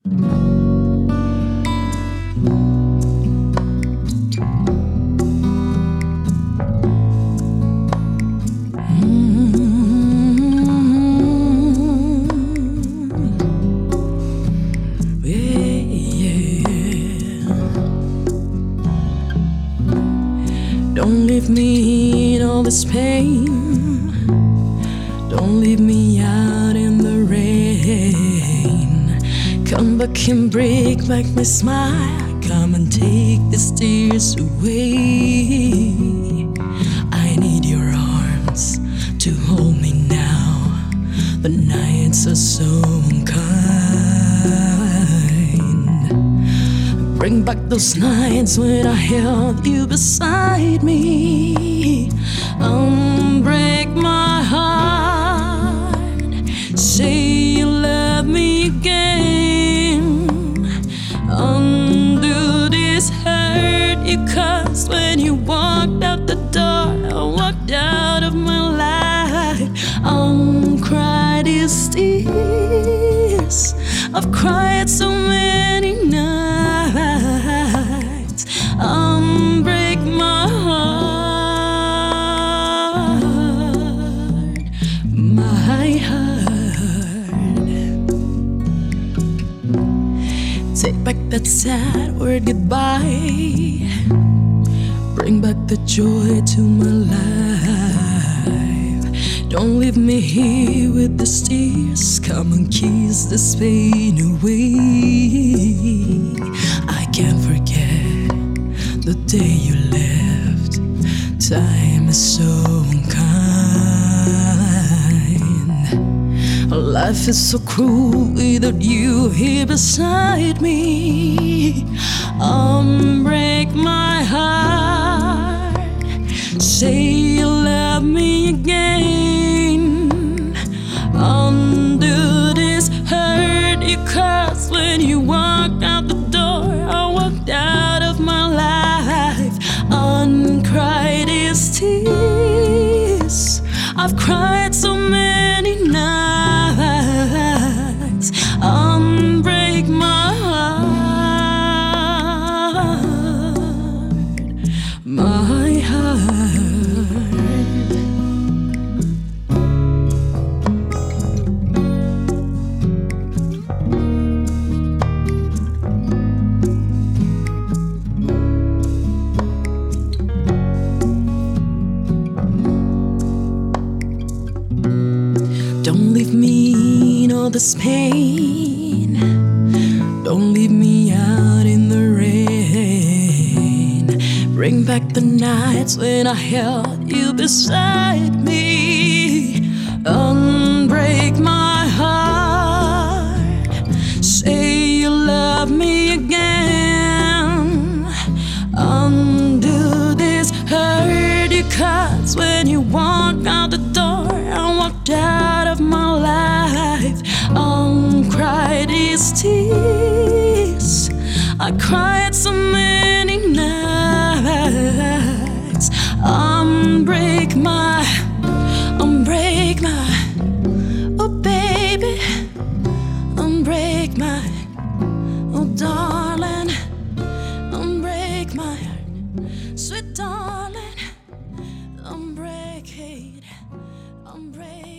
Don't leave me in all this pain. Don't leave me out in the rain. Come back and break back my smile. Come and take these tears away. I need your arms to hold me now. The nights are so unkind. Bring back those nights when I held you beside me. Break my heart. Say you love me again. Undo this hurt you caused when you walked out the door. I walked out of my life. Cry these tears. I've cried so many nights. Break my heart, my heart. Take back that sad word goodbye. Bring back the joy to my life. Don't leave me here with the tears. Come and kiss this pain away. I can't forget the day you left. Time is so unkind. Life is so cruel without you here beside me. Break my heart. Say you love me again. Undo this hurt you caused when you walked out the door. I walked out of my life. Uncry these tears. I've cried so many nights. Break my heart, my heart. Don't leave me in all this pain. Don't leave me out in the rain. Bring back the nights when I held you beside me. Unbreak my heart. Say you love me again. Undo this hurt you caused when you walked out the door. I walked out of my life. Cry these tears. I cried so many nights. Break my, oh baby, break my, oh darling, break my heart, sweet darling, break it, break.